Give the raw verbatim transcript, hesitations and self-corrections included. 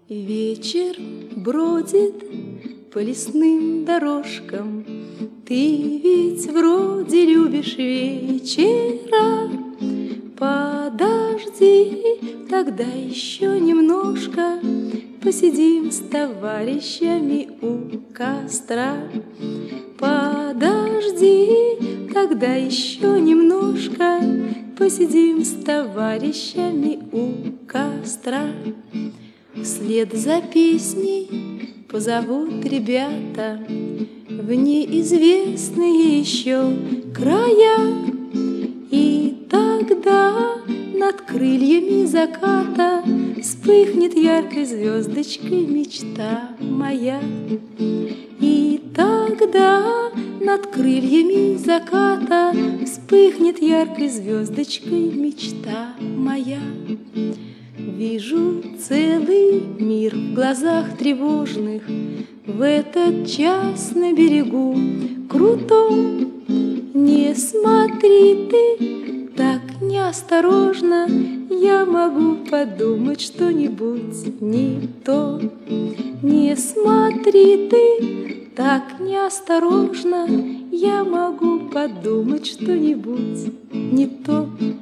Вечер бродит по лесным дорожкам. Ты ведь вроде любишь вечера. Подожди, тогда еще немножко посидим с товарищами у костра. Подожди, тогда еще немножко посидим с товарищами у костра. Вслед за песней позовут ребята в неизвестные еще края. И тогда над крыльями заката вспыхнет яркой звездочкой мечта моя. И тогда над крыльями заката вспыхнет яркой звездочкой мечта моя. Вижу целый мир в глазах тревожных в этот час на берегу крутом. Не смотри ты так неосторожно, я могу подумать что-нибудь не то. Не смотри ты так неосторожно, я могу подумать что-нибудь не то.